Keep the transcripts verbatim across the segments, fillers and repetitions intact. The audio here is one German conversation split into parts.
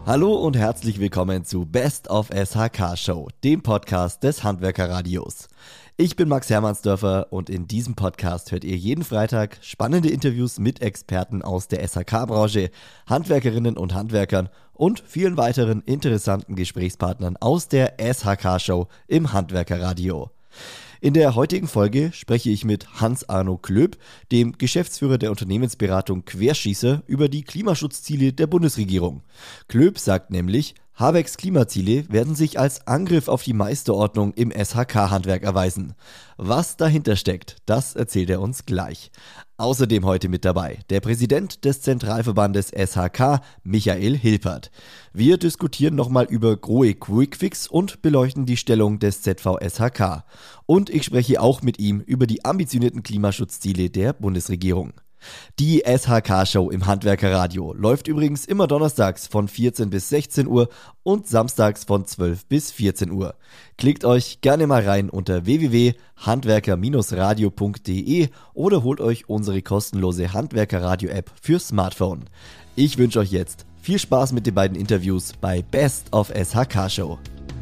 Hallo und herzlich willkommen zu Best of S H K Show, dem Podcast des Handwerkerradios. Ich bin Max Hermannsdörfer und in diesem Podcast hört ihr jeden Freitag spannende Interviews mit Experten aus der S H K-Branche, Handwerkerinnen und Handwerkern und vielen weiteren interessanten Gesprächspartnern aus der S H K Show im Handwerkerradio. In der heutigen Folge spreche ich mit Hans-Arno Klöb, dem Geschäftsführer der Unternehmensberatung Querschießer, über die Klimaschutzziele der Bundesregierung. Klöb sagt nämlich, Habecks Klimaziele werden sich als Angriff auf die Meisterordnung im S H K-Handwerk erweisen. Was dahinter steckt, das erzählt er uns gleich. Außerdem heute mit dabei der Präsident des Zentralverbandes S H K, Michael Hilpert. Wir diskutieren nochmal über Grohe Quickfix und beleuchten die Stellung des Z V S H K. Und ich spreche auch mit ihm über die ambitionierten Klimaschutzziele der Bundesregierung. Die S H K-Show im Handwerkerradio läuft übrigens immer donnerstags von vierzehn bis sechzehn Uhr und samstags von zwölf bis vierzehn Uhr. Klickt euch gerne mal rein unter w w w punkt handwerker radio punkt d e oder holt euch unsere kostenlose Handwerkerradio-App für Smartphone. Ich wünsche euch jetzt viel Spaß mit den beiden Interviews bei Best of S H K-Show.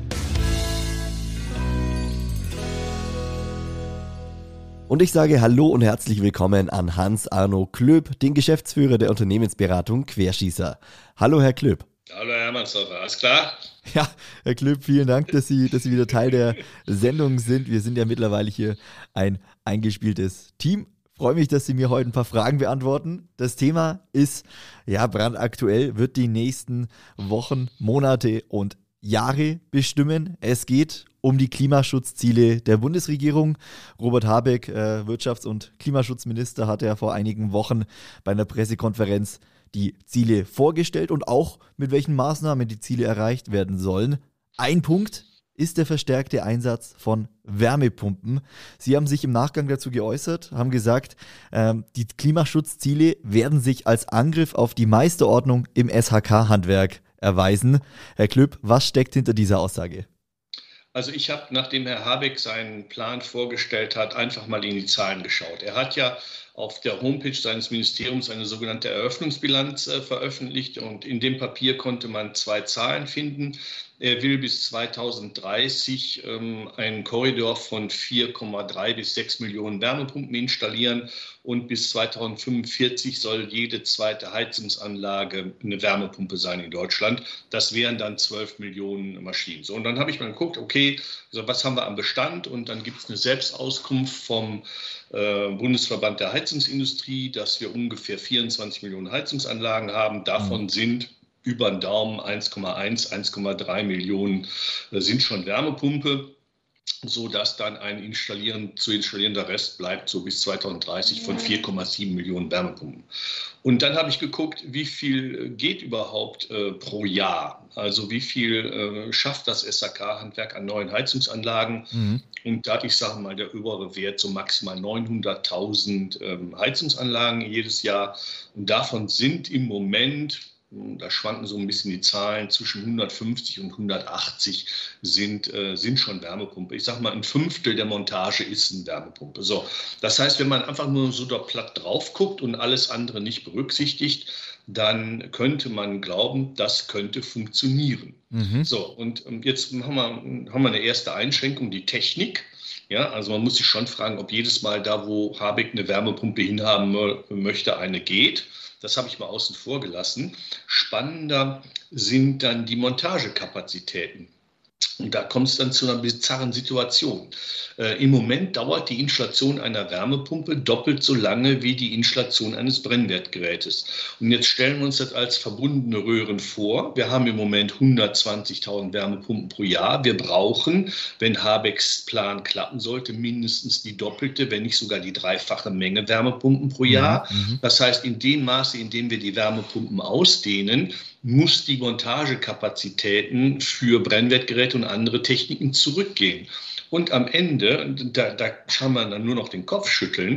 Und ich sage Hallo und herzlich willkommen an Hans-Arno Klöb, den Geschäftsführer der Unternehmensberatung Querschießer. Hallo Herr Klöb. Hallo Herr Hermannsdörfer, alles klar? Ja, Herr Klöb, vielen Dank, dass Sie, dass Sie wieder Teil der Sendung sind. Wir sind ja mittlerweile hier ein eingespieltes Team. Freue mich, dass Sie mir heute ein paar Fragen beantworten. Das Thema ist ja brandaktuell, wird die nächsten Wochen, Monate und Jahre bestimmen. Es geht um die Klimaschutzziele der Bundesregierung. Robert Habeck, äh, Wirtschafts- und Klimaschutzminister, hat ja vor einigen Wochen bei einer Pressekonferenz die Ziele vorgestellt und auch mit welchen Maßnahmen die Ziele erreicht werden sollen. Ein Punkt ist der verstärkte Einsatz von Wärmepumpen. Sie haben sich im Nachgang dazu geäußert, haben gesagt, ähm, die Klimaschutzziele werden sich als Angriff auf die Meisterordnung im S H K-Handwerk erweisen. Herr Klöb, was steckt hinter dieser Aussage? Also ich habe, nachdem Herr Habeck seinen Plan vorgestellt hat, einfach mal in die Zahlen geschaut. Er hat ja auf der Homepage seines Ministeriums eine sogenannte Eröffnungsbilanz äh, veröffentlicht und in dem Papier konnte man zwei Zahlen finden. Er will bis zweitausenddreißig ähm, einen Korridor von vier Komma drei bis sechs Millionen Wärmepumpen installieren und bis zweitausendfünfundvierzig soll jede zweite Heizungsanlage eine Wärmepumpe sein in Deutschland. Das wären dann zwölf Millionen Maschinen. So, und dann habe ich mal geguckt, okay, also was haben wir am Bestand? Und dann gibt es eine Selbstauskunft vom äh, Bundesverband der Heizungsindustrie, dass wir ungefähr vierundzwanzig Millionen Heizungsanlagen haben. Davon mhm. sind über den Daumen eins Komma eins, eins Komma drei Millionen sind schon Wärmepumpe, sodass dann ein installieren, zu installierender Rest bleibt, so bis zweitausenddreißig von vier Komma sieben Millionen Wärmepumpen. Und dann habe ich geguckt, wie viel geht überhaupt äh, pro Jahr? Also wie viel äh, schafft das S H K-Handwerk an neuen Heizungsanlagen? Mhm. Und da, ich sage mal, der obere Wert so maximal neunhunderttausend ähm, Heizungsanlagen jedes Jahr. Und davon sind im Moment, da schwanken so ein bisschen die Zahlen, zwischen hundertfünfzig und hundertachtzig sind, äh, sind schon Wärmepumpe. Ich sage mal, ein Fünftel der Montage ist eine Wärmepumpe. So, das heißt, wenn man einfach nur so da platt drauf guckt und alles andere nicht berücksichtigt, dann könnte man glauben, das könnte funktionieren. Mhm. So, und jetzt haben wir, haben wir eine erste Einschränkung, die Technik. Ja, also man muss sich schon fragen, ob jedes Mal da, wo Habeck eine Wärmepumpe hinhaben möchte, eine geht. Das habe ich mal außen vor gelassen. Spannender sind dann die Montagekapazitäten. Und da kommt es dann zu einer bizarren Situation. Äh, Im Moment dauert die Installation einer Wärmepumpe doppelt so lange wie die Installation eines Brennwertgerätes. Und jetzt stellen wir uns das als verbundene Röhren vor. Wir haben im Moment hundertzwanzigtausend Wärmepumpen pro Jahr. Wir brauchen, wenn Habecks Plan klappen sollte, mindestens die doppelte, wenn nicht sogar die dreifache Menge Wärmepumpen pro Jahr. Mhm. Das heißt, in dem Maße, in dem wir die Wärmepumpen ausdehnen, muss die Montagekapazitäten für Brennwertgeräte und andere Techniken zurückgehen. Und am Ende, da, da kann man dann nur noch den Kopf schütteln,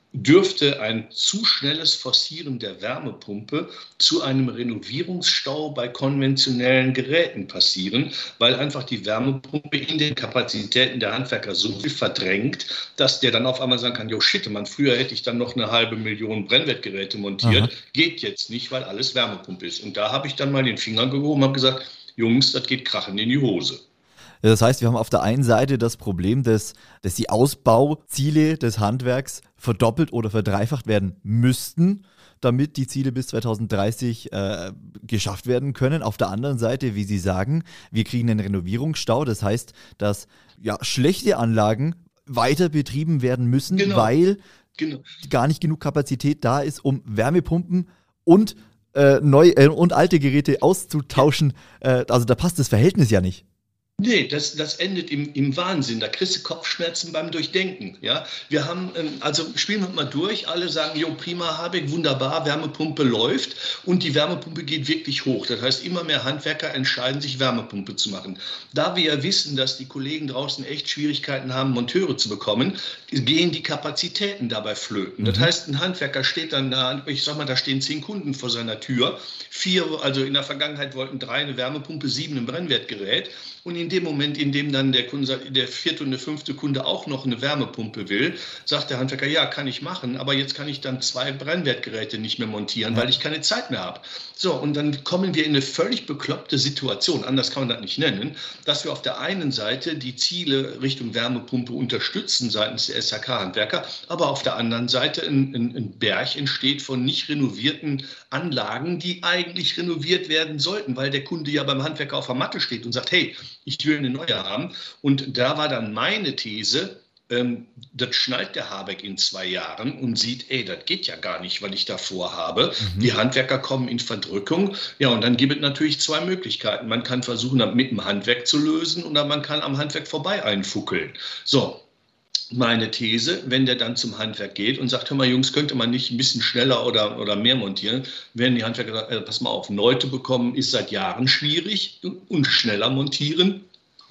dürfte ein zu schnelles Forcieren der Wärmepumpe zu einem Renovierungsstau bei konventionellen Geräten passieren, weil einfach die Wärmepumpe in den Kapazitäten der Handwerker so viel verdrängt, dass der dann auf einmal sagen kann, jo shit, man, früher hätte ich dann noch eine halbe Million Brennwertgeräte montiert, Aha. geht jetzt nicht, weil alles Wärmepumpe ist. Und da habe ich dann mal den Finger gehoben und habe gesagt, Jungs, das geht krachend in die Hose. Das heißt, wir haben auf der einen Seite das Problem, dass, dass die Ausbauziele des Handwerks verdoppelt oder verdreifacht werden müssten, damit die Ziele bis zweitausenddreißig äh, geschafft werden können. Auf der anderen Seite, wie Sie sagen, wir kriegen einen Renovierungsstau. Das heißt, dass ja, schlechte Anlagen weiter betrieben werden müssen, genau. weil genau. gar nicht genug Kapazität da ist, um Wärmepumpen und, äh, neu, äh, und alte Geräte auszutauschen. Äh, also da passt das Verhältnis ja nicht. Nee, das, das endet im, im Wahnsinn. Da kriegst du Kopfschmerzen beim Durchdenken. Ja? Wir haben, also spielen wir mal durch, alle sagen, jo prima, Habeck, wunderbar, Wärmepumpe läuft und die Wärmepumpe geht wirklich hoch. Das heißt, immer mehr Handwerker entscheiden sich, Wärmepumpe zu machen. Da wir ja wissen, dass die Kollegen draußen echt Schwierigkeiten haben, Monteure zu bekommen, gehen die Kapazitäten dabei flöten. Mhm. Das heißt, ein Handwerker steht dann da, ich sag mal, da stehen zehn Kunden vor seiner Tür, vier, also in der Vergangenheit wollten drei eine Wärmepumpe, sieben ein Brennwertgerät. Und in dem Moment, in dem dann der Kunde, der vierte und der fünfte Kunde auch noch eine Wärmepumpe will, sagt der Handwerker, ja, kann ich machen, aber jetzt kann ich dann zwei Brennwertgeräte nicht mehr montieren, weil ich keine Zeit mehr habe. So, und dann kommen wir in eine völlig bekloppte Situation, anders kann man das nicht nennen, dass wir auf der einen Seite die Ziele Richtung Wärmepumpe unterstützen seitens der S H K-Handwerker, aber auf der anderen Seite ein, ein, ein Berg entsteht von nicht renovierten Anlagen, die eigentlich renoviert werden sollten, weil der Kunde ja beim Handwerker auf der Matte steht und sagt, hey, ich will eine neue haben. Und da war dann meine These, ähm, das schnallt der Habeck in zwei Jahren und sieht, ey, das geht ja gar nicht, was ich da vorhabe. Mhm. Die Handwerker kommen in Verdrückung. Ja, und dann gibt es natürlich zwei Möglichkeiten. Man kann versuchen, das mit dem Handwerk zu lösen oder man kann am Handwerk vorbei einfuckeln. So. Meine These, wenn der dann zum Handwerk geht und sagt, hör mal Jungs, könnte man nicht ein bisschen schneller oder, oder mehr montieren, werden die Handwerker sagen, äh, pass mal auf, Leute bekommen ist seit Jahren schwierig und schneller montieren.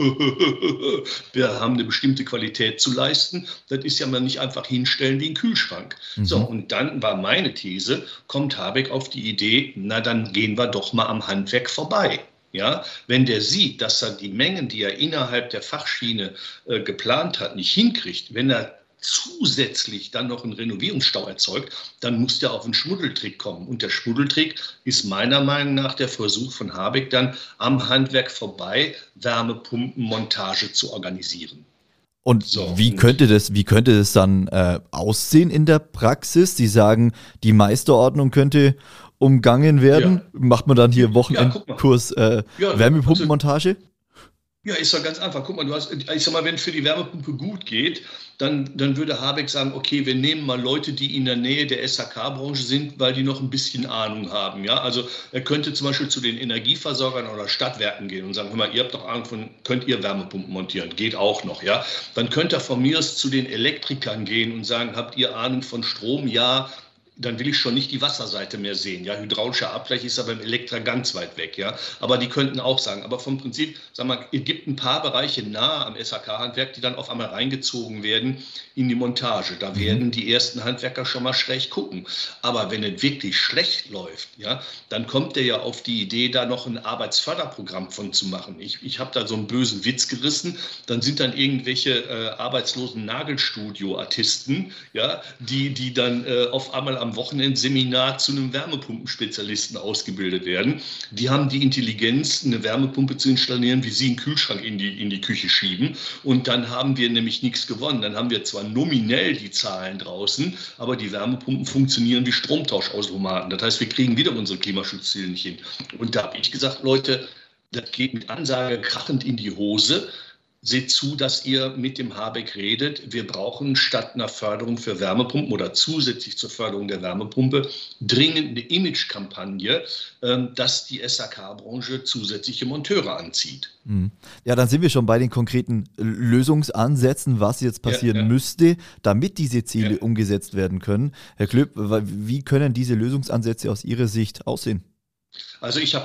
Wir haben eine bestimmte Qualität zu leisten. Das ist ja mal nicht einfach hinstellen wie ein Kühlschrank. Mhm. So, und dann war meine These, kommt Habeck auf die Idee, na dann gehen wir doch mal am Handwerk vorbei. Ja, wenn der sieht, dass er die Mengen, die er innerhalb der Fachschiene äh, geplant hat, nicht hinkriegt, wenn er zusätzlich dann noch einen Renovierungsstau erzeugt, dann muss der auf einen Schmuddeltrick kommen. Und der Schmuddeltrick ist meiner Meinung nach der Versuch von Habeck dann am Handwerk vorbei Wärmepumpenmontage zu organisieren. Und so, wie könnte das, wie könnte das dann äh, aussehen in der Praxis? Sie sagen, die Meisterordnung könnte umgangen werden. Ja. Macht man dann hier Wochenendkurs äh, ja, Wärmepumpenmontage? Also, ja, ist doch ganz einfach. Guck mal, du hast, ich sag mal, wenn es für die Wärmepumpe gut geht, dann, dann würde Habeck sagen, okay, wir nehmen mal Leute, die in der Nähe der S H K-Branche sind, weil die noch ein bisschen Ahnung haben. Ja? Also er könnte zum Beispiel zu den Energieversorgern oder Stadtwerken gehen und sagen, hör mal, ihr habt doch Ahnung von, könnt ihr Wärmepumpen montieren? Geht auch noch. Ja? Dann könnte er von mir aus zu den Elektrikern gehen und sagen, habt ihr Ahnung von Strom? Ja. Dann will ich schon nicht die Wasserseite mehr sehen. Ja, hydraulischer Abgleich ist aber im Elektra ganz weit weg. Ja, aber die könnten auch sagen. Aber vom Prinzip, sagen wir, es gibt ein paar Bereiche nahe am S H K-Handwerk, die dann auf einmal reingezogen werden in die Montage. Da mhm. werden die ersten Handwerker schon mal schräg gucken. Aber wenn es wirklich schlecht läuft, ja, dann kommt der ja auf die Idee, da noch ein Arbeitsförderprogramm von zu machen. Ich, ich habe da so einen bösen Witz gerissen. Dann sind dann irgendwelche äh, arbeitslosen Nagelstudio-Artisten, ja, die, die dann äh, auf einmal am am Wochenendseminar zu einem Wärmepumpenspezialisten ausgebildet werden. Die haben die Intelligenz, eine Wärmepumpe zu installieren, wie sie einen Kühlschrank in die, in die Küche schieben. Und dann haben wir nämlich nichts gewonnen. Dann haben wir zwar nominell die Zahlen draußen, aber die Wärmepumpen funktionieren wie Stromtauschautomaten. Das heißt, wir kriegen wieder unsere Klimaschutzziele nicht hin. Und da habe ich gesagt, Leute, das geht mit Ansage krachend in die Hose. Seht zu, dass ihr mit dem Habeck redet. Wir brauchen statt einer Förderung für Wärmepumpen oder zusätzlich zur Förderung der Wärmepumpe dringend eine Imagekampagne, dass die S H K-Branche zusätzliche Monteure anzieht. Ja, dann sind wir schon bei den konkreten Lösungsansätzen, was jetzt passieren ja, ja. müsste, damit diese Ziele ja. umgesetzt werden können. Herr Klöp, wie können diese Lösungsansätze aus Ihrer Sicht aussehen? Also ich habe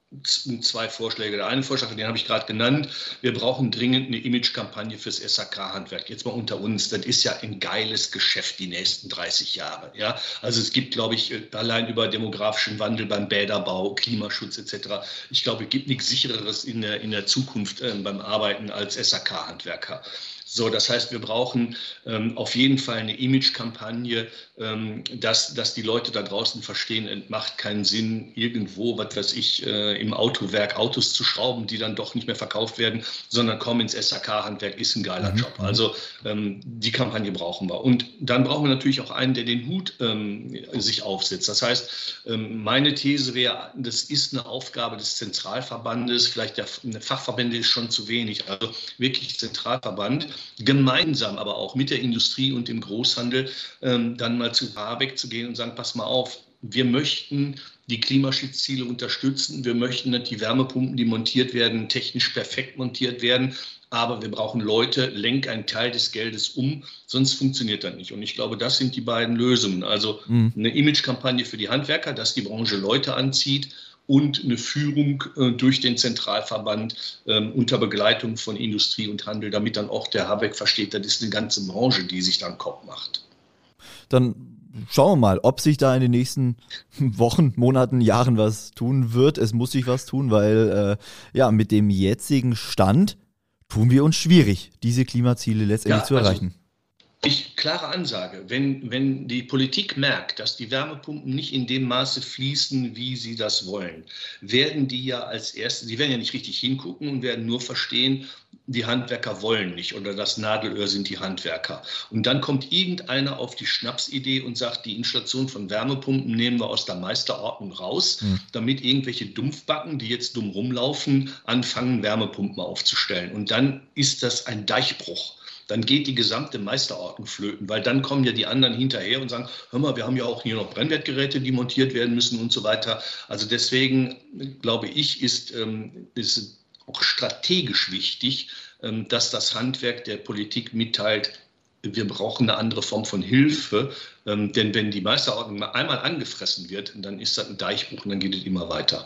zwei Vorschläge. Der eine Vorschlag, den habe ich gerade genannt, wir brauchen dringend eine Imagekampagne fürs S H K-Handwerk. Jetzt mal unter uns, das ist ja ein geiles Geschäft die nächsten dreißig Jahre. Ja? Also es gibt, glaube ich, allein über demografischen Wandel beim Bäderbau, Klimaschutz et cetera, ich glaube, es gibt nichts Sichereres in der, in der Zukunft äh, beim Arbeiten als S H K-Handwerker. So, das heißt, wir brauchen ähm, auf jeden Fall eine Image-Kampagne, ähm, dass, dass die Leute da draußen verstehen, es macht keinen Sinn, irgendwo, was weiß ich, äh, im Autowerk Autos zu schrauben, die dann doch nicht mehr verkauft werden, sondern komm ins S H K-Handwerk, ist ein geiler Job. Also ähm, die Kampagne brauchen wir. Und dann brauchen wir natürlich auch einen, der den Hut ähm, sich aufsetzt. Das heißt, ähm, meine These wäre, das ist eine Aufgabe des Zentralverbandes, vielleicht der Fachverbände ist schon zu wenig, also wirklich Zentralverband, gemeinsam aber auch mit der Industrie und dem Großhandel ähm, dann mal zu Habeck zu gehen und sagen, pass mal auf, wir möchten die Klimaschutzziele unterstützen, wir möchten, dass die Wärmepumpen, die montiert werden, technisch perfekt montiert werden, aber wir brauchen Leute, lenk einen Teil des Geldes um, sonst funktioniert das nicht. Und ich glaube, das sind die beiden Lösungen. Also mhm. eine Imagekampagne für die Handwerker, dass die Branche Leute anzieht, und eine Führung äh, durch den Zentralverband äh, unter Begleitung von Industrie und Handel, damit dann auch der Habeck versteht, das ist eine ganze Branche, die sich dann Kopf macht. Dann schauen wir mal, ob sich da in den nächsten Wochen, Monaten, Jahren was tun wird. Es muss sich was tun, weil äh, ja mit dem jetzigen Stand tun wir uns schwierig, diese Klimaziele letztendlich ja, zu erreichen. Also Ich, klare Ansage, wenn, wenn die Politik merkt, dass die Wärmepumpen nicht in dem Maße fließen, wie sie das wollen, werden die ja als Erste, die werden ja nicht richtig hingucken und werden nur verstehen, die Handwerker wollen nicht oder das Nadelöhr sind die Handwerker. Und dann kommt irgendeiner auf die Schnapsidee und sagt, die Installation von Wärmepumpen nehmen wir aus der Meisterordnung raus, mhm. damit irgendwelche Dumpfbacken, die jetzt dumm rumlaufen, anfangen, Wärmepumpen aufzustellen. Und dann ist das ein Deichbruch. Dann geht die gesamte Meisterordnung flöten, weil dann kommen ja die anderen hinterher und sagen, hör mal, wir haben ja auch hier noch Brennwertgeräte, die montiert werden müssen und so weiter. Also deswegen, glaube ich, ist es auch strategisch wichtig, dass das Handwerk der Politik mitteilt, wir brauchen eine andere Form von Hilfe, denn wenn die Meisterordnung einmal angefressen wird, dann ist das ein Deichbruch und dann geht es immer weiter.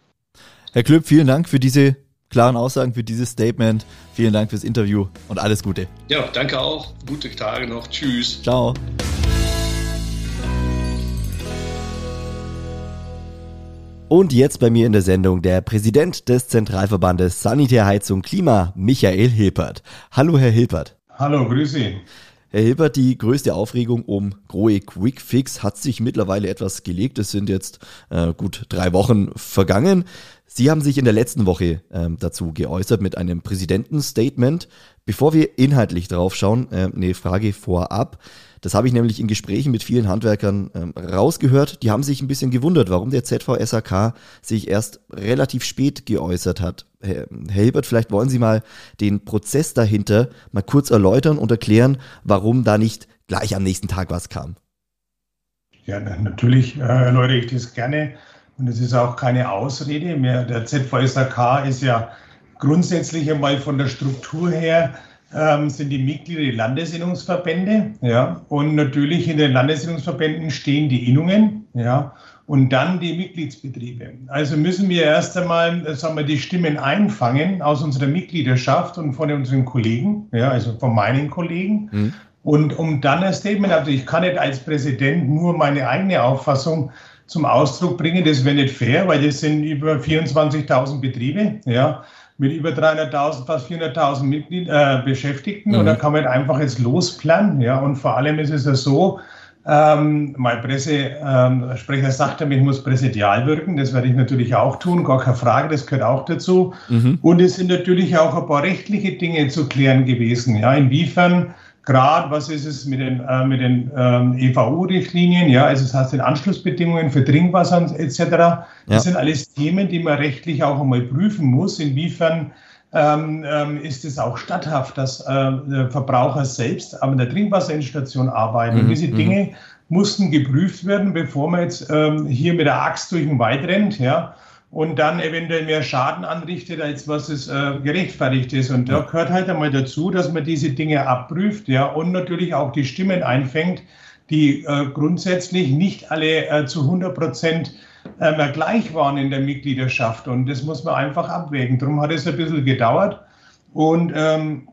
Herr Klöp, vielen Dank für diese klaren Aussagen, für dieses Statement. Vielen Dank fürs Interview und alles Gute. Ja, danke auch. Gute Tage noch. Tschüss. Ciao. Und jetzt bei mir in der Sendung der Präsident des Zentralverbandes Sanitär, Heizung, Klima, Michael Hilpert. Hallo, Herr Hilpert. Hallo, grüß Sie. Herr Hilpert, die größte Aufregung um Grohe Quick Fix hat sich mittlerweile etwas gelegt. Es sind jetzt äh, gut drei Wochen vergangen. Sie haben sich in der letzten Woche ähm, dazu geäußert mit einem Präsidentenstatement. Bevor wir inhaltlich drauf schauen, äh, eine Frage vorab. Das habe ich nämlich in Gesprächen mit vielen Handwerkern ähm, rausgehört. Die haben sich ein bisschen gewundert, warum der Z V S H K sich erst relativ spät geäußert hat. Herr, Herr Hilpert, vielleicht wollen Sie mal den Prozess dahinter mal kurz erläutern und erklären, warum da nicht gleich am nächsten Tag was kam. Ja, natürlich äh, erläutere ich das gerne. Und es ist auch keine Ausrede mehr. Der Z V S H K ist ja grundsätzlich einmal von der Struktur her, ähm, sind die Mitglieder die Landesinnungsverbände. Ja, und natürlich in den Landesinnungsverbänden stehen die Innungen. Ja, und dann die Mitgliedsbetriebe. Also müssen wir erst einmal, sagen wir, die Stimmen einfangen aus unserer Mitgliedschaft und von unseren Kollegen, ja, also von meinen Kollegen. Mhm. Und um dann ein Statement, also ich kann nicht als Präsident nur meine eigene Auffassung zum Ausdruck bringen, das wäre nicht fair, weil das sind über vierundzwanzigtausend Betriebe, ja, mit über dreihunderttausend, fast vierhunderttausend Mitglied, äh, Beschäftigten. Mhm. Und da kann man einfach jetzt losplanen, ja, und vor allem ist es ja so, ähm, mein Pressesprecher ähm, sagte, ich muss präsidial wirken, das werde ich natürlich auch tun, gar keine Frage, das gehört auch dazu. Mhm. Und es sind natürlich auch ein paar rechtliche Dinge zu klären gewesen, ja, inwiefern gerade, was ist es mit den, äh, mit den ähm, E V U-Richtlinien, ja, also das heißt den Anschlussbedingungen für Trinkwasser et cetera. Das ja. sind alles Themen, die man rechtlich auch einmal prüfen muss. Inwiefern ähm, ähm, ist es auch statthaft, dass äh, der Verbraucher selbst an der Trinkwasserinstallation arbeitet. Mhm. Und diese Dinge mussten geprüft werden, bevor man jetzt ähm, hier mit der Axt durch den Wald rennt, ja, und dann eventuell mehr Schaden anrichtet, als was es äh, gerechtfertigt ist. Und da gehört halt einmal dazu, dass man diese Dinge abprüft, ja, und natürlich auch die Stimmen einfängt, die äh, grundsätzlich nicht alle äh, zu hundert Prozent äh, gleich waren in der Mitgliedschaft. Und das muss man einfach abwägen. Darum hat es ein bisschen gedauert. Und, ähm,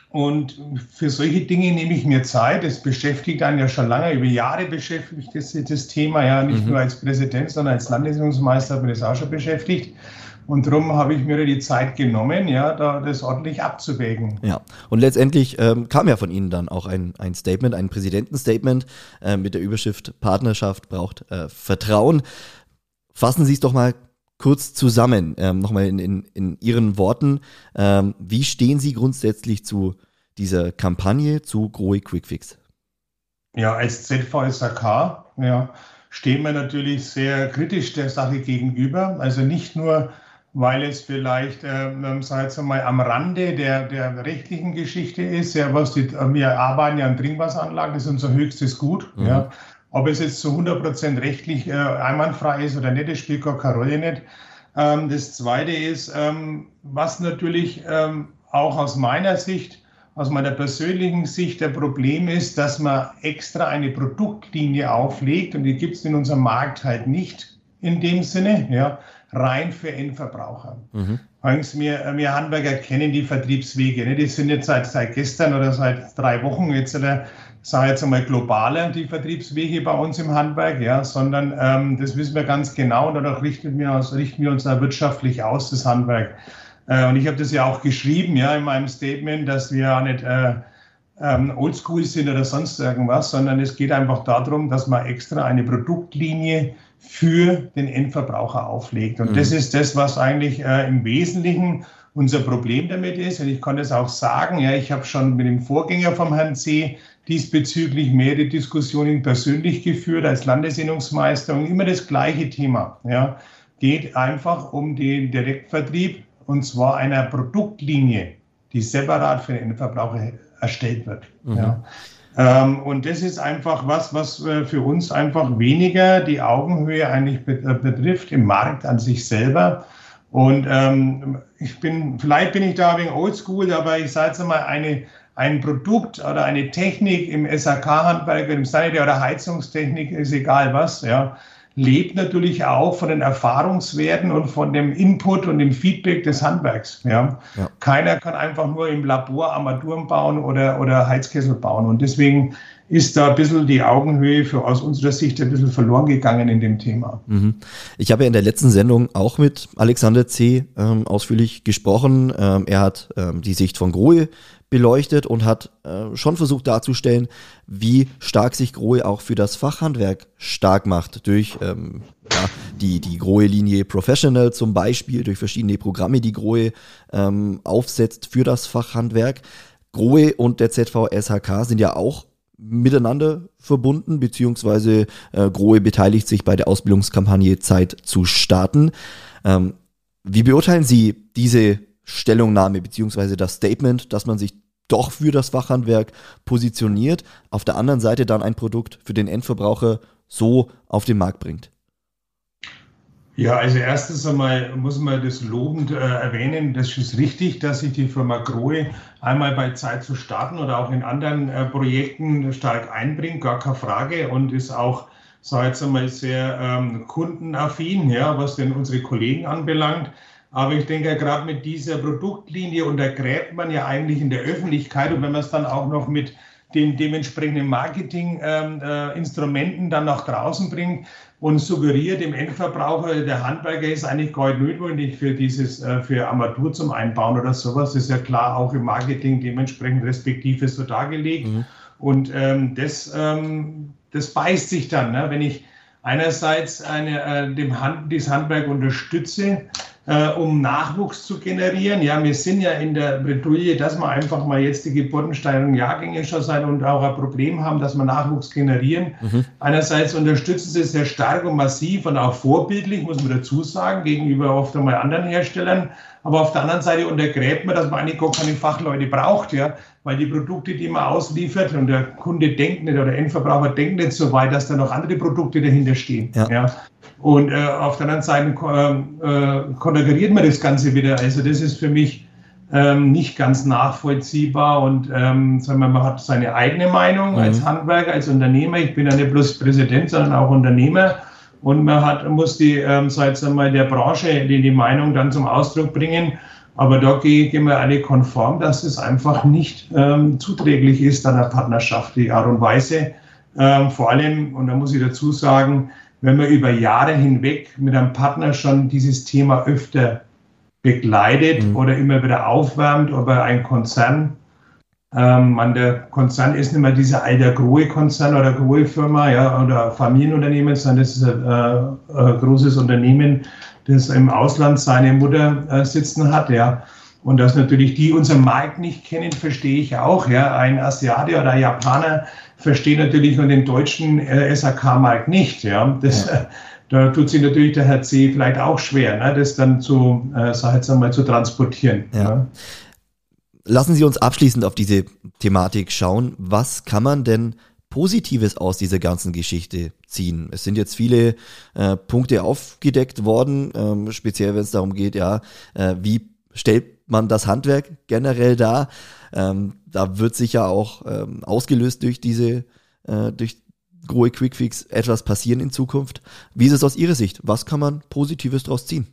und für solche Dinge nehme ich mir Zeit. Das beschäftigt einen ja schon lange. Über Jahre beschäftigt das, das Thema. Ja, nicht mhm. nur als Präsident, sondern als Landesübungsmeister hat mich das auch schon beschäftigt. Und darum habe ich mir die Zeit genommen, ja, da das ordentlich abzuwägen. Ja, und letztendlich ähm, kam ja von Ihnen dann auch ein, ein Statement, ein Präsidentenstatement äh, mit der Überschrift Partnerschaft braucht äh, Vertrauen. Fassen Sie es doch mal kurz zusammen, ähm, nochmal in, in, in Ihren Worten. Ähm, wie stehen Sie grundsätzlich zu dieser Kampagne, zu Grohe Quickfix? Ja, als Z V S H K ja, stehen wir natürlich sehr kritisch der Sache gegenüber. Also nicht nur, weil es vielleicht, äh, sagen wir mal, am Rande der, der rechtlichen Geschichte ist. Ja, was die, wir arbeiten ja an Trinkwasseranlagen, das ist unser höchstes Gut. Mhm. Ja. Ob es jetzt zu hundert Prozent rechtlich äh, einwandfrei ist oder nicht, das spielt gar keine Rolle nicht. Ähm, das Zweite ist, ähm, was natürlich ähm, auch aus meiner Sicht, aus meiner persönlichen Sicht der Problem ist, dass man extra eine Produktlinie auflegt und die gibt es in unserem Markt halt nicht in dem Sinne, ja, rein für Endverbraucher. Mhm. Wir, wir Handwerker kennen die Vertriebswege, ne? Die sind jetzt seit, seit gestern oder seit drei Wochen jetzt, oder, sage ich jetzt einmal, globaler, die Vertriebswege bei uns im Handwerk, ja, sondern ähm, das wissen wir ganz genau und dadurch richten wir, uns, richten wir uns da wirtschaftlich aus, das Handwerk. Äh, und ich habe das ja auch geschrieben, ja, in meinem Statement, dass wir ja nicht äh, ähm, oldschool sind oder sonst irgendwas, sondern es geht einfach darum, dass man extra eine Produktlinie für den Endverbraucher auflegt. Und mhm. das ist das, was eigentlich äh, im Wesentlichen unser Problem damit ist. Und ich kann das auch sagen, ja, ich habe schon mit dem Vorgänger vom Herrn C. diesbezüglich mehrere Diskussionen persönlich geführt als Landesinnungsmeister und immer das gleiche Thema. Ja, geht einfach um den Direktvertrieb und zwar einer Produktlinie, die separat für den Endverbraucher erstellt wird. Mhm. Ja. Ähm, und das ist einfach was, was äh, für uns einfach weniger die Augenhöhe eigentlich bet- äh, betrifft im Markt an sich selber. Und ähm, ich bin, vielleicht bin ich da ein wenig oldschool, aber ich sage jetzt mal, eine, ein Produkt oder eine Technik im S H K-Handwerk, im Sanitär- oder Heizungstechnik, ist egal was, ja, lebt natürlich auch von den Erfahrungswerten und von dem Input und dem Feedback des Handwerks. Ja. Ja. Keiner kann einfach nur im Labor Armaturen bauen oder, oder Heizkessel bauen. Und deswegen ist da ein bisschen die Augenhöhe für, aus unserer Sicht ein bisschen verloren gegangen in dem Thema. Mhm. Ich habe ja in der letzten Sendung auch mit Alexander C. Ähm, ausführlich gesprochen. Ähm, er hat ähm, die Sicht von Grohe beleuchtet und hat äh, schon versucht darzustellen, wie stark sich Grohe auch für das Fachhandwerk stark macht, durch ähm, ja, die, die Grohe-Linie Professional zum Beispiel, durch verschiedene Programme, die Grohe ähm, aufsetzt für das Fachhandwerk. Grohe und der Z V S H K sind ja auch miteinander verbunden, beziehungsweise äh, Grohe beteiligt sich bei der Ausbildungskampagne Zeit zu starten. Ähm, wie beurteilen Sie diese Stellungnahme beziehungsweise das Statement, dass man sich doch für das Fachhandwerk positioniert, auf der anderen Seite dann ein Produkt für den Endverbraucher so auf den Markt bringt? Ja, also erstens einmal muss man das lobend äh, erwähnen, das ist richtig, dass sich die Firma Grohe einmal bei Zeit zu starten oder auch in anderen äh, Projekten stark einbringt, gar keine Frage, und ist auch, sag ich jetzt einmal, sehr ähm, kundenaffin, ja, was denn unsere Kollegen anbelangt. Aber ich denke, gerade mit dieser Produktlinie untergräbt man ja eigentlich in der Öffentlichkeit, und wenn man es dann auch noch mit den dementsprechenden Marketinginstrumenten äh, dann nach draußen bringt und suggeriert dem Endverbraucher, der Handwerker ist eigentlich gar nicht notwendig für dieses, äh, für Armatur zum Einbauen oder sowas, das ist ja klar auch im Marketing dementsprechend respektive so dargelegt. Mhm. Und ähm, das, ähm, das beißt sich dann, ne? Wenn ich einerseits eine, äh, dem Hand, das Handwerk unterstütze, Äh, um Nachwuchs zu generieren. Ja, wir sind ja in der Bredouille, dass wir einfach mal jetzt die geburtensteigenden Jahrgänge schon sein und auch ein Problem haben, dass wir Nachwuchs generieren. Mhm. Einerseits unterstützen sie sehr stark und massiv und auch vorbildlich, muss man dazu sagen, gegenüber oft einmal anderen Herstellern. Aber auf der anderen Seite untergräbt man, dass man eigentlich gar keine Fachleute braucht, ja, weil die Produkte, die man ausliefert, und der Kunde denkt nicht oder der Endverbraucher denkt nicht so weit, dass da noch andere Produkte dahinter stehen. Ja. Ja. Und äh, auf der anderen Seite äh, konterkariert man das Ganze wieder. Also das ist für mich ähm, nicht ganz nachvollziehbar. Und ähm, sagen wir, man hat seine eigene Meinung mhm. als Handwerker, als Unternehmer. Ich bin ja nicht bloß Präsident, sondern auch Unternehmer. und man hat, muss die, ähm, sag mal, der Branche die, die Meinung dann zum Ausdruck bringen. Aber da gehen wir alle konform, dass es einfach nicht ähm, zuträglich ist einer Partnerschaft, die Art und Weise. Ähm, vor allem, und da muss ich dazu sagen, wenn man über Jahre hinweg mit einem Partner schon dieses Thema öfter begleitet mhm. oder immer wieder aufwärmt, aber ein Konzern, ähm, man, der Konzern ist nicht mehr dieser alte Grohe-Konzern oder Grohe-Firma, ja, oder Familienunternehmen, sondern das ist ein, äh, ein großes Unternehmen, das im Ausland seine Mutter äh, sitzen hat, ja. Und dass natürlich die unseren Markt nicht kennen, verstehe ich auch, ja. Ein Asiate oder ein Japaner versteht natürlich den deutschen äh, S H K-Markt nicht, ja. Das, ja. Äh, da tut sich natürlich der Herr C. vielleicht auch schwer, ne, das dann zu, äh, sag jetzt einmal, zu transportieren. Ja. Ja. Lassen Sie uns abschließend auf diese Thematik schauen. Was kann man denn Positives aus dieser ganzen Geschichte ziehen? Es sind jetzt viele äh, Punkte aufgedeckt worden, ähm, speziell wenn es darum geht, ja, äh, wie stellt man das Handwerk generell dar? Ähm, da wird sicher auch ähm, ausgelöst durch diese, äh, durch Grohe Quickfix etwas passieren in Zukunft. Wie ist es aus Ihrer Sicht? Was kann man Positives daraus ziehen?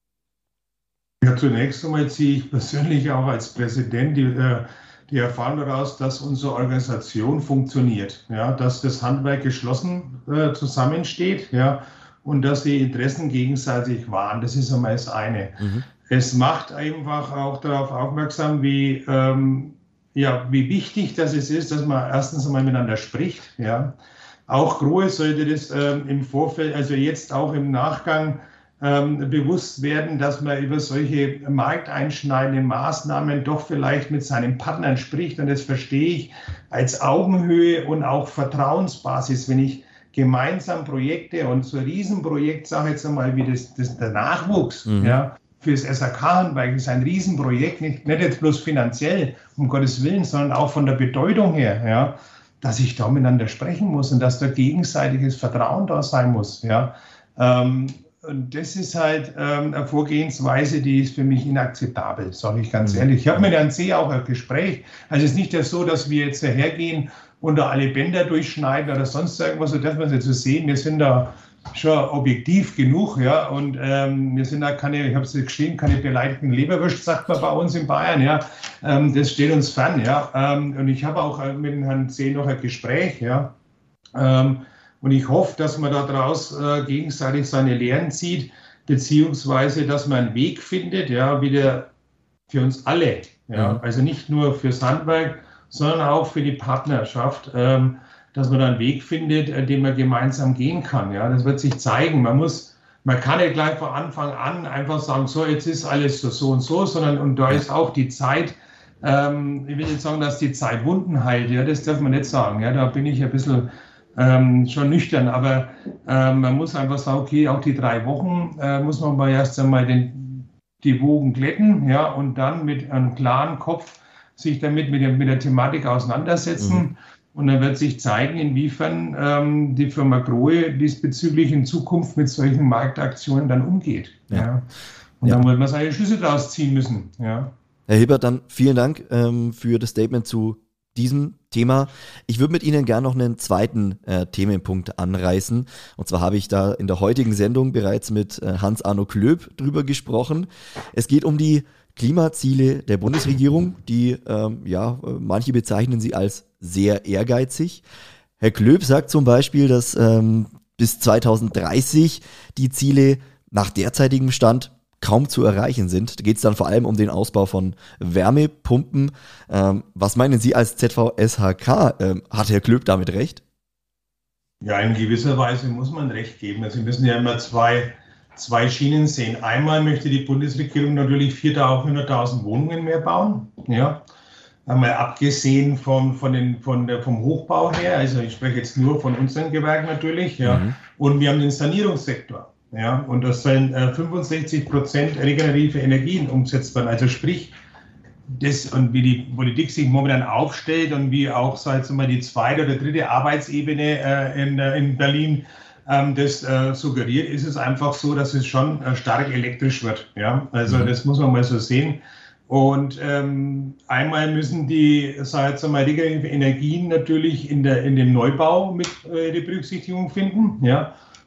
Ja, zunächst einmal ziehe ich persönlich auch als Präsident die, die Erfahrung daraus, dass unsere Organisation funktioniert, ja, dass das Handwerk geschlossen äh, zusammensteht, ja, und dass die Interessen gegenseitig wahren. Das ist einmal das eine. Mhm. Es macht einfach auch darauf aufmerksam, wie, ähm, ja, wie wichtig das ist, dass man erstens einmal miteinander spricht. Ja. Auch Grohe sollte das ähm, im Vorfeld, also jetzt auch im Nachgang, Ähm, bewusst werden, dass man über solche markteinschneidenden Maßnahmen doch vielleicht mit seinen Partnern spricht. Und das verstehe ich als Augenhöhe und auch Vertrauensbasis, wenn ich gemeinsam Projekte und so ein Riesenprojekt, sage ich jetzt einmal, wie das, das der Nachwuchs, mhm. ja, für das S H K-Handwerk ist ein Riesenprojekt, nicht, nicht jetzt bloß finanziell, um Gottes Willen, sondern auch von der Bedeutung her, ja, dass ich da miteinander sprechen muss und dass da gegenseitiges Vertrauen da sein muss, ja. Ähm, Und das ist halt ähm, eine Vorgehensweise, die ist für mich inakzeptabel, sage ich ganz ehrlich. Ich habe mit Herrn C. auch ein Gespräch. Also es ist nicht so, dass wir jetzt hergehen und da alle Bänder durchschneiden oder sonst irgendwas, so darf man es jetzt so sehen. Wir sind da schon objektiv genug, ja. Und ähm, wir sind da keine, ich habe es geschrieben, keine beleidigten Leberwürste, sagt man bei uns in Bayern, ja. Ähm, das steht uns fern, ja. Ähm, und ich habe auch mit Herrn C. noch ein Gespräch, ja. Ähm, Und ich hoffe, dass man daraus äh, gegenseitig seine Lehren zieht, beziehungsweise, dass man einen Weg findet, ja, wieder für uns alle. Ja, mhm. Also nicht nur fürs Handwerk, sondern auch für die Partnerschaft, ähm, dass man da einen Weg findet, äh, den man gemeinsam gehen kann. Ja, das wird sich zeigen. Man muss, man kann nicht gleich von Anfang an einfach sagen, so, jetzt ist alles so, so und so, sondern, und da ist auch die Zeit, ähm, ich will nicht sagen, dass die Zeit Wunden heilt, ja, das darf man nicht sagen. Ja, da bin ich ein bisschen Ähm, schon nüchtern, aber ähm, man muss einfach sagen, okay, auch die drei Wochen äh, muss man mal erst einmal den, die Wogen glätten, ja, und dann mit einem klaren Kopf sich damit mit der, mit der Thematik auseinandersetzen. Mhm. Und dann wird sich zeigen, inwiefern ähm, die Firma Grohe diesbezüglich in Zukunft mit solchen Marktaktionen dann umgeht. Ja. Ja. Und ja. dann wird man seine Schlüsse daraus ziehen müssen. Ja. Herr Hilbert, dann vielen Dank ähm, für das Statement zu diesem Thema. Ich würde mit Ihnen gerne noch einen zweiten äh, Themenpunkt anreißen. Und zwar habe ich da in der heutigen Sendung bereits mit äh, Hans-Arno Klöb drüber gesprochen. Es geht um die Klimaziele der Bundesregierung, die, ähm, ja, manche bezeichnen sie als sehr ehrgeizig. Herr Klöb sagt zum Beispiel, dass ähm, bis zweitausenddreißig die Ziele nach derzeitigem Stand kaum zu erreichen sind. Da geht es dann vor allem um den Ausbau von Wärmepumpen. Ähm, was meinen Sie als Z V S H K? Ähm, hat Herr Klöb damit recht? Ja, in gewisser Weise muss man recht geben. Also wir müssen ja immer zwei, zwei Schienen sehen. Einmal möchte die Bundesregierung natürlich vierhunderttausend Wohnungen mehr bauen. Ja. Einmal abgesehen vom, von den, von der, vom Hochbau her, also ich spreche jetzt nur von unseren Gewerken natürlich. Ja. Mhm. Und wir haben den Sanierungssektor. Ja, und das sollen äh, fünfundsechzig Prozent regenerative Energien umgesetzt werden. Also sprich, das und wie die Politik sich momentan aufstellt und wie auch, sag ich mal, die zweite oder dritte Arbeitsebene äh, in, äh, in Berlin ähm, das äh, suggeriert, ist es einfach so, dass es schon äh, stark elektrisch wird. Ja, also mhm. das muss man mal so sehen. Und ähm, einmal müssen die, sag ich mal, regenerative Energien natürlich in der in dem Neubau mit äh, die Berücksichtigung finden. Ja.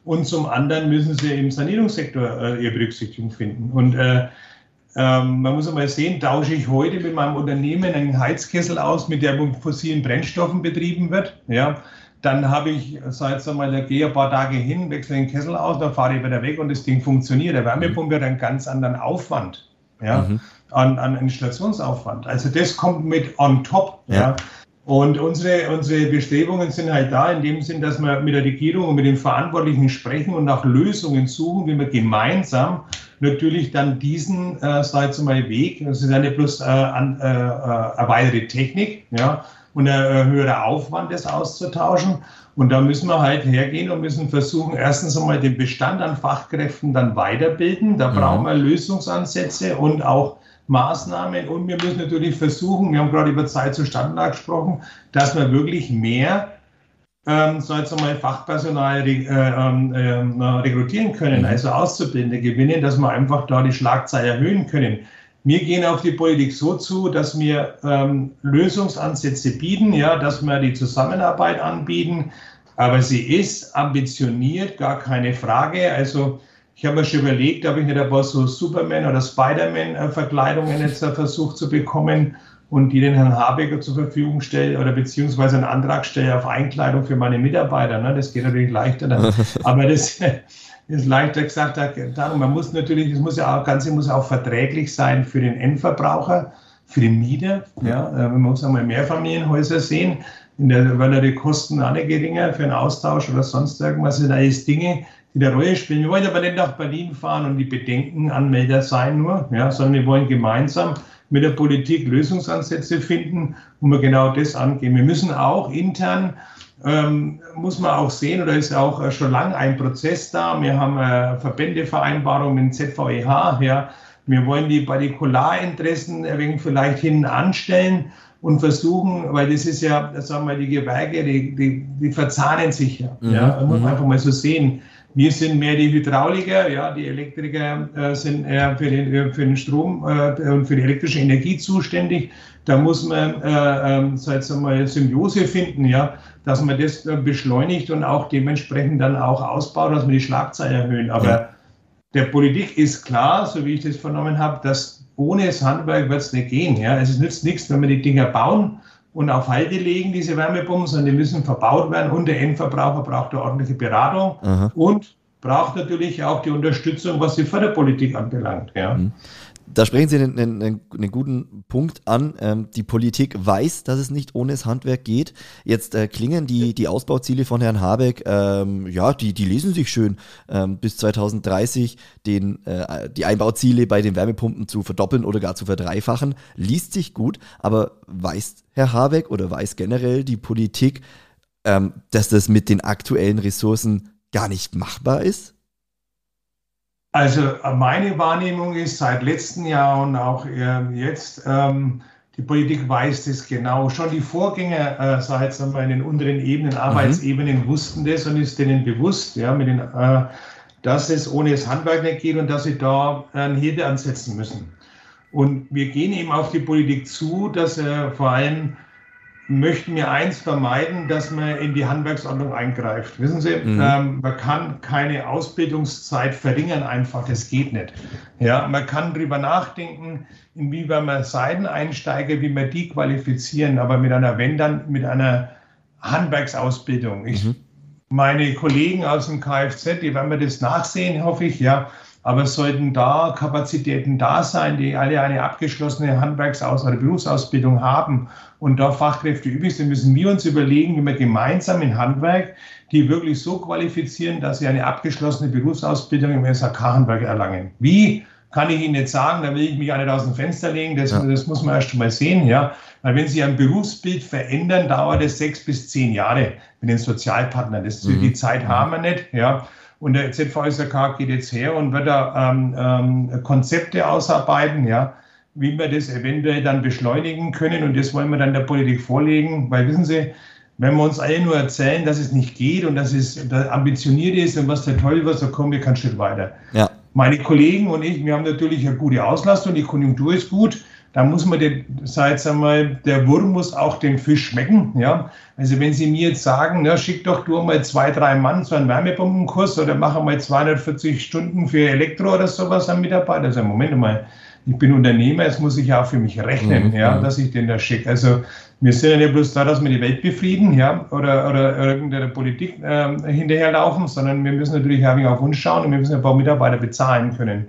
und zum anderen müssen sie im Sanierungssektor äh, ihre Berücksichtigung finden. Und äh, ähm, man muss einmal sehen, tausche ich heute mit meinem Unternehmen einen Heizkessel aus, mit der mit fossilen Brennstoffen betrieben wird, ja, dann habe ich, sag jetzt einmal, da gehe ich ein paar Tage hin, wechsle den Kessel aus, dann fahre ich wieder weg und das Ding funktioniert. Der Wärmepumpe hat einen ganz anderen Aufwand, ja, mhm. an, an Installationsaufwand. Also das kommt mit on top, ja. ja. Und unsere, unsere Bestrebungen sind halt da, in dem Sinn, dass wir mit der Regierung und mit den Verantwortlichen sprechen und nach Lösungen suchen, wie wir gemeinsam natürlich dann diesen, äh, sag ich jetzt mal, Weg, das ist ja nicht bloß äh, an, äh, eine weitere Technik, ja, und ein höherer Aufwand, das auszutauschen. Und da müssen wir halt hergehen und müssen versuchen, erstens einmal den Bestand an Fachkräften dann weiterbilden. Da mhm. brauchen wir Lösungsansätze und auch Maßnahmen. Und wir müssen natürlich versuchen, wir haben gerade über Zeit zur Standard gesprochen, dass wir wirklich mehr ähm, so jetzt einmal Fachpersonal äh, äh, äh, rekrutieren können, mhm. also Auszubildende gewinnen, dass wir einfach da die Schlagzahl erhöhen können. Wir gehen auf die Politik so zu, dass wir ähm, Lösungsansätze bieten, ja, dass wir die Zusammenarbeit anbieten, aber sie ist ambitioniert, gar keine Frage. Also ich habe mir schon überlegt, ob ich nicht ein paar so Superman- oder Spider-Man-Verkleidungen jetzt versucht zu bekommen und die den Herrn Habeck zur Verfügung stelle oder beziehungsweise einen Antrag stelle auf Einkleidung für meine Mitarbeiter. Ne? Das geht natürlich leichter dann. Aber das ist leichter gesagt. Man muss natürlich, das muss ja auch, Ganze muss auch verträglich sein für den Endverbraucher, für den Mieter. Ja? Man muss einmal Mehrfamilienhäuser sehen. In der, weil da die Kosten auch nicht geringer für einen Austausch oder sonst irgendwas sind alles Dinge, die eine Rolle spielen. Wir wollen aber nicht nach Berlin fahren und die Bedenkenanmelder sein nur, ja, sondern wir wollen gemeinsam mit der Politik Lösungsansätze finden, wo wir genau das angehen. Wir müssen auch intern, ähm, muss man auch sehen, oder ist auch äh, schon lange ein Prozess da. Wir haben äh, Verbändevereinbarungen mit dem Z V E H, ja. Wir wollen die Partikularinteressen wegen vielleicht hinten anstellen und versuchen, weil das ist ja, sagen wir, die Gewerke, die, die, die verzahnen sich ja. Mhm. ja. Man muss einfach mal so sehen. Wir sind mehr die Hydrauliker, ja, die Elektriker äh, sind eher für den, äh, für den Strom äh, und für die elektrische Energie zuständig. Da muss man, äh, äh, so jetzt einmal Symbiose finden, ja, dass man das äh, beschleunigt und auch dementsprechend dann auch ausbaut, dass wir die Schlagzahl erhöhen. Aber ja. Der Politik ist klar, so wie ich das vernommen habe, dass ohne das Handwerk wird es nicht gehen. Ja. Es nützt nichts, wenn wir die Dinger bauen und auf Halde legen, diese Wärmepumpen, sondern die müssen verbaut werden und der Endverbraucher braucht eine ordentliche Beratung. Aha. Und braucht natürlich auch die Unterstützung, was die Förderpolitik anbelangt. Ja. Da sprechen Sie einen, einen, einen guten Punkt an. Ähm, die Politik weiß, dass es nicht ohne das Handwerk geht. Jetzt äh, klingen die, die Ausbauziele von Herrn Habeck, ähm, ja, die, die lesen sich schön. Ähm, bis zwanzig dreißig den, äh, die Einbauziele bei den Wärmepumpen zu verdoppeln oder gar zu verdreifachen. Liest sich gut, aber weiß Herr Habeck oder weiß generell die Politik, ähm, dass das mit den aktuellen Ressourcen gar nicht machbar ist? Also meine Wahrnehmung ist seit letztem Jahr und auch äh, jetzt, ähm, die Politik weiß das genau. Schon die Vorgänger, äh, sag jetzt einmal in den unteren Ebenen, Arbeitsebenen mhm. wussten das und ist denen bewusst, ja, mit den, äh, dass es ohne das Handwerk nicht geht und dass sie da einen Hebel ansetzen müssen. Und wir gehen eben auf die Politik zu, dass äh, vor allem möchten wir eins vermeiden, dass man in die Handwerksordnung eingreift. Wissen Sie, mhm. ähm, man kann keine Ausbildungszeit verringern einfach, das geht nicht. Ja, man kann drüber nachdenken, inwieweit man Seiteneinsteiger, wie man die qualifizieren, aber mit einer, wenn dann, mit einer Handwerksausbildung. Ich, mhm. Meine Kollegen aus dem Kfz, die werden mir das nachsehen, hoffe ich, ja. Aber sollten da Kapazitäten da sein, die alle eine abgeschlossene Handwerksaus- oder Berufsausbildung haben und da Fachkräfte übrig sind, müssen wir uns überlegen, wie wir gemeinsam in Handwerk die wirklich so qualifizieren, dass sie eine abgeschlossene Berufsausbildung im S H K-Handwerk erlangen. Wie, kann ich Ihnen nicht sagen, da will ich mich auch nicht aus dem Fenster legen, das, ja. das muss man erst mal sehen. Ja. Weil wenn Sie ein Berufsbild verändern, dauert es sechs bis zehn Jahre mit den Sozialpartnern. Das, mhm. Die Zeit haben wir nicht. Ja. Und der Z V S K geht jetzt her und wird da ähm, ähm, Konzepte ausarbeiten, ja, wie wir das eventuell dann beschleunigen können. Und das wollen wir dann der Politik vorlegen. Weil wissen Sie, wenn wir uns alle nur erzählen, dass es nicht geht und dass es dass ambitioniert ist und was da toll wird, so kommen wir keinen Schritt weiter. Ja. Meine Kollegen und ich, wir haben natürlich eine gute Auslastung, die Konjunktur ist gut. da muss man, den, sag einmal, der Wurm muss auch dem Fisch schmecken. Ja? Also wenn Sie mir jetzt sagen, na, schick doch du mal zwei, drei Mann zu einem Wärmepumpenkurs oder mach mal zweihundertvierzig Stunden für Elektro oder sowas am Mitarbeiter. Also Moment mal, ich bin Unternehmer, es muss ich ja auch für mich rechnen, mhm. ja, dass ich den da schicke. Also wir sind ja nicht bloß da, dass wir die Welt befrieden, ja, oder, oder irgendeiner Politik äh, hinterherlaufen, sondern wir müssen natürlich auch auf uns schauen und wir müssen ein paar Mitarbeiter bezahlen können.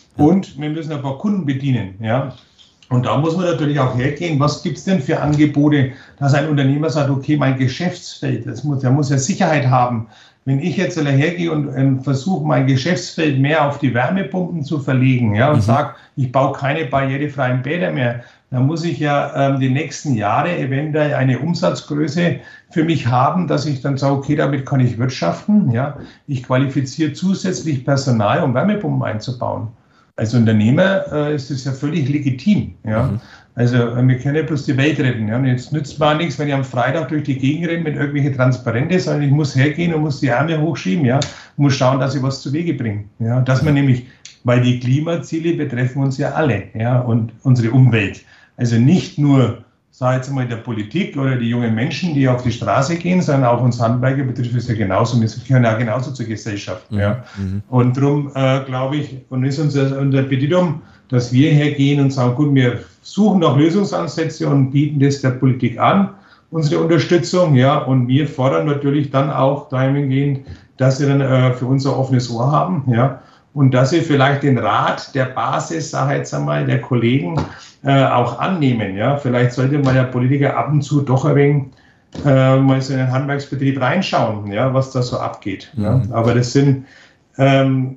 Und wir müssen ein paar Kunden bedienen, ja. Und da muss man natürlich auch hergehen, was gibt es denn für Angebote, dass ein Unternehmer sagt, okay, mein Geschäftsfeld, das muss, der muss ja Sicherheit haben. Wenn ich jetzt hergehe und äh, versuche, mein Geschäftsfeld mehr auf die Wärmepumpen zu verlegen, ja, und mhm. sage, ich baue keine barrierefreien Bäder mehr, dann muss ich ja ähm, die nächsten Jahre eventuell eine Umsatzgröße für mich haben, dass ich dann sage, okay, damit kann ich wirtschaften. Ja. Ich qualifiziere zusätzlich Personal, um Wärmepumpen einzubauen. Als Unternehmer äh, ist das ja völlig legitim. Ja. Mhm. Also äh, wir können ja bloß die Welt retten. Ja. Und jetzt nützt mir nichts, wenn ich am Freitag durch die Gegend renne mit irgendwelchen Transparente, sondern ich muss hergehen und muss die Arme hochschieben, ja, und muss schauen, dass ich was zu Wege bringe. Ja. Dass man nämlich, weil die Klimaziele betreffen uns ja alle, ja, und unsere Umwelt. Also nicht nur, sag jetzt mal, der Politik oder die jungen Menschen, die auf die Straße gehen, sondern auch uns Handwerker betrifft es ja genauso. Wir gehören ja genauso zur Gesellschaft. Mhm. Ja. Und darum äh, glaube ich, und ist unser, unser Petitum, dass wir hergehen und sagen, gut, wir suchen nach Lösungsansätze und bieten das der Politik an, unsere Unterstützung, ja, und wir fordern natürlich dann auch dahingehend, dass sie dann äh, für uns ein offenes Ohr haben, ja, und dass sie vielleicht den Rat der Basis, sag ich jetzt einmal, der Kollegen äh, auch annehmen, ja, vielleicht sollte mal der Politiker ab und zu doch ein wenig äh, mal so in den Handwerksbetrieb reinschauen, ja, was da so abgeht, mhm. ja, aber das sind, ähm,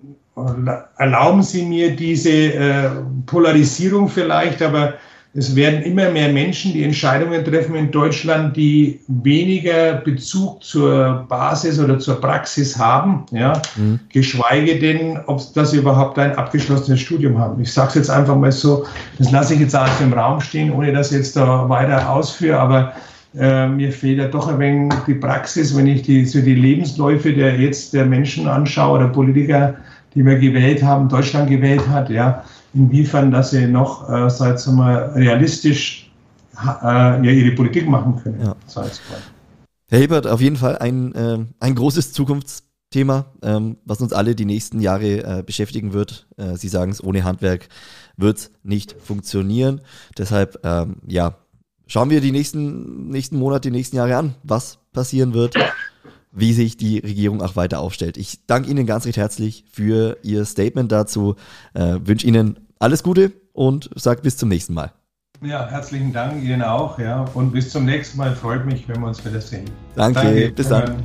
erlauben Sie mir diese äh, Polarisierung vielleicht, aber es werden immer mehr Menschen, die Entscheidungen treffen in Deutschland, die weniger Bezug zur Basis oder zur Praxis haben, ja, mhm. geschweige denn, ob dass sie überhaupt ein abgeschlossenes Studium haben. Ich sage es jetzt einfach mal so, das lasse ich jetzt auch im Raum stehen, ohne dass ich jetzt da weiter ausführe, aber äh, mir fehlt ja doch ein wenig die Praxis, wenn ich die, so die Lebensläufe der jetzt der Menschen anschaue oder Politiker, die wir gewählt haben, Deutschland gewählt hat, ja, inwiefern, dass sie noch, äh, sag ich mal, realistisch äh, ja, ihre Politik machen können. Ja. Sag ich mal. Herr Hilbert, auf jeden Fall ein, äh, ein großes Zukunftsthema, ähm, was uns alle die nächsten Jahre äh, beschäftigen wird. Äh, Sie sagen es, ohne Handwerk wird es nicht funktionieren. Deshalb, ähm, ja, schauen wir die nächsten, nächsten Monate, die nächsten Jahre an, was passieren wird, wie sich die Regierung auch weiter aufstellt. Ich danke Ihnen ganz recht herzlich für Ihr Statement dazu, äh, wünsche Ihnen alles Gute und sage bis zum nächsten Mal. Ja, herzlichen Dank Ihnen auch, ja, und bis zum nächsten Mal. Freut mich, wenn wir uns wieder sehen. Danke, Danke. Bis dann.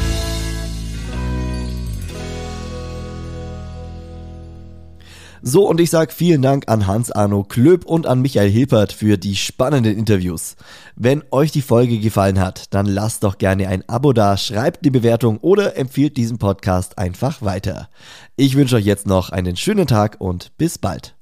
So, und ich sage vielen Dank an Hans-Arno Klöb und an Michael Hilpert für die spannenden Interviews. Wenn euch die Folge gefallen hat, dann lasst doch gerne ein Abo da, schreibt eine Bewertung oder empfiehlt diesen Podcast einfach weiter. Ich wünsche euch jetzt noch einen schönen Tag und bis bald.